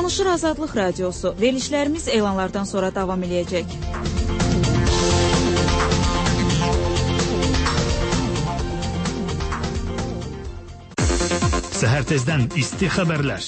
Danışır Azadlıq Radiosu. Verilişlərimiz elanlardan sonra davam edəcək. Səhər tezdən isti xəbərlər.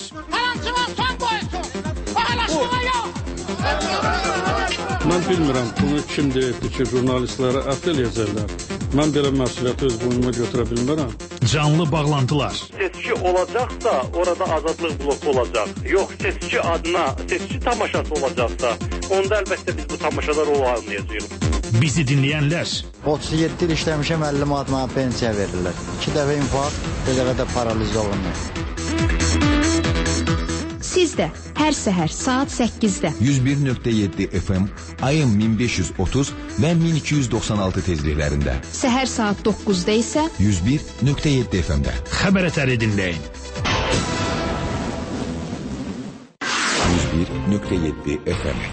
Mən bilmirəm, bunu kim deyibdir ki, jurnalistlərə əfv eləyəcəklər. Mən belə məsuliyyəti öz boynuma götürə bilmirəm. Canlı bağlantılar. Seçki olacaqsa, orada azadlıq bloku olacaq. Yox, seçki adına, seçki tamaşası olacaqsa, onda əlbəttə biz bu tamaşalar olmayacağıq. Bizi dinləyənlər. 37 il işləmişəm, 50 manat mənə pensiya verirlər. 2 dəfə infarkt, bir dəfə də paraliz olunur. Siz də hər səhər saat 8-də 101.7 FM, ayın 1530 və 1296 tezliklərində. Səhər saat 9-da isə 101.7 FM-də. Xəbər ətəri dinləyin. 101.7 FM.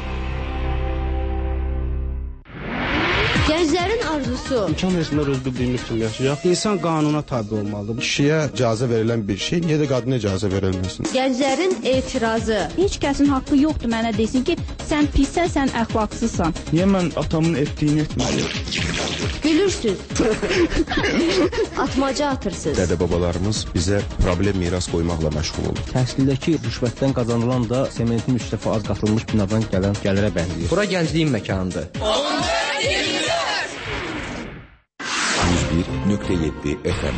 Gənclərin arzusu. İmkan versinlər öz bildiyimiz kimi yaşayaq. İnsan qanuna tabi olmalıdır. Kişiyə icazə verilən bir şey, niyə də qadına icazə verilməsin? Gənclərin etirazı. Heç kəsin haqqı yoxdur mənə desin ki, sən pissən, sən əxlaqsızsan. Niyə mən atamın etdiyini etməliyim? Gülürsüz. Atmaca atırsınız. Dədə-babalarımız bizə problem miras qoymaqla məşğul olur. Təhsildəki rüşvətdən qazanılan da sementin 3 dəfə az qatılmış binadan gələn gəlirə bənzəyir. Bura gəncliyin məkanıdır. 101.7 FM.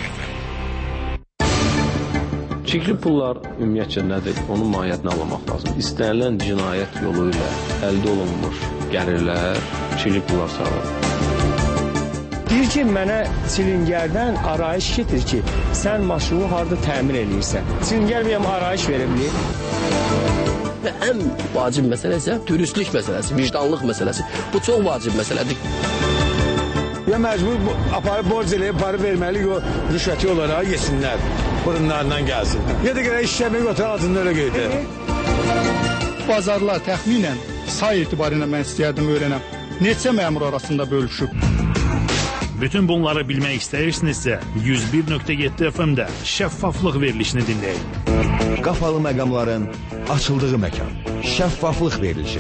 Çirkli pullar ümumiyyətcə nədir? Onun mahiyyətini anlamaq lazım. İstənilən cinayət yolu ilə əldə olunmuş gəlirlər, çirkli pullar sağlar. Deyir ki, mənə Çilingərdən arayış getir ki, sən maşını harada təmir edirsən. Çilingər bir arayış verimli. Və ən vacib məsələ isə dürüstlük məsələsi, vicdanlıq məsələsi. Bu çox vacib məsələdir. Ya məcbur aparıb borc eləyib, para verməliyik, o rüşvəti olaraq yesinlər, burunlarından gəlsin. Ya da gələk işləmək otur, altında öyle qeydir. Bazarlar təxminən say etibarıyla mən istəyərdim öyrənəm. Neçə məmur arasında bölüşüb? Bütün bunları bilmək istəyirsinizsə, 101.7 FM-də şəffaflıq verilişini dinləyin. Qapalı məqamların açıldığı məkan. Şəffaflıq verilişi.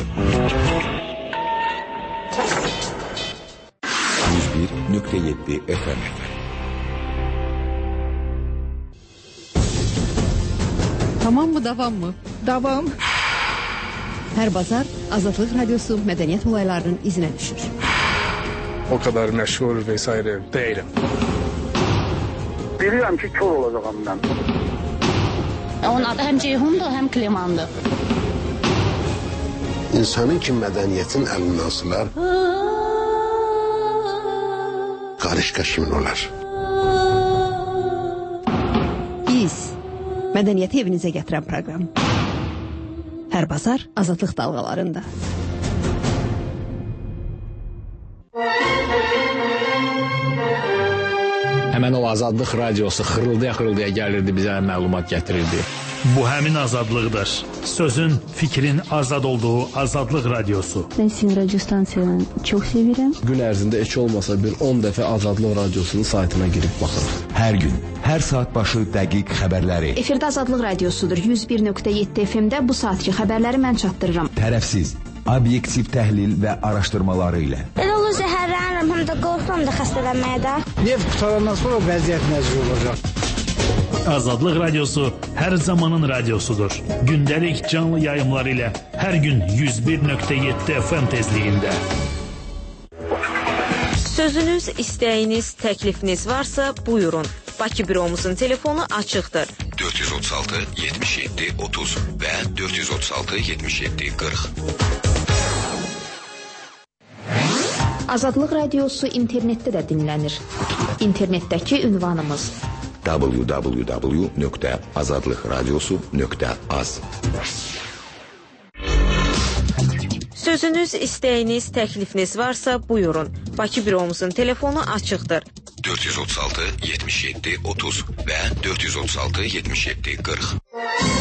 101.7 FM. Tamam mı, davam mı? Davam. Hər bazar Azadlıq Radiosu mədəniyyət olaylarının izinə düşür. O kadar məşğul vesaire deyiləm. Bilirəm ki, kör olacağım mən. Onun adı həm Ceyhundur, həm Klimandır. İnsanın ki, mədəniyyətin əlindən asılar, qarışqa kimin olar? Biz mədəniyyəti evinizə gətirən proqram. Hər bazar Azadlıq dalğalarında. Həmən o Azadlıq Radiosu xırıldaya gəlirdi, bizə məlumat gətirirdi. Bu həmin azadlıqdır. Sözün, fikrin azad olduğu Azadlıq Radiosu. Ben sizin radyo stansiyalarını çok sevirəm. Gün ərzində heç olmasa bir 10 dəfə Azadlıq Radiosunun saytına girib baxırıq. Hər gün, hər saat başı dəqiq xəbərləri. Efirdə Azadlıq Radiosudur. 101.7 FM-də bu saatki xəbərləri mən çatdırıram. Tərəfsiz, obyektiv təhlil və araşdırmaları ilə. Elə olur zəhərlənirəm, həm də qorxuram da xəstələnməyə də. Neft qutarandan sonra vəziyyət nəzir olacaq. Azadlıq Radiosu hər zamanın radiosudur. Gündəlik canlı yayımları ilə hər gün 101.7 FM tezliyində. Sözünüz, istəyiniz, təklifiniz varsa buyurun. Bakı büromuzun telefonu açıqdır. 436 77 30 və 436 77 40. Azadlıq Radiosu internetdə də dinlənir. İnternetdəki ünvanımız www.azadlıqradiosu.az. Sözünüz, istəyiniz, təklifiniz varsa buyurun. Bakı büromuzun telefonu açıqdır. 436 77 30 və 436 77 40.